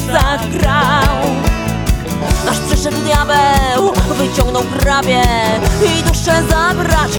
sercach grał. Aż przyszedł diabeł, wyciągnął prawie i duszę zabrać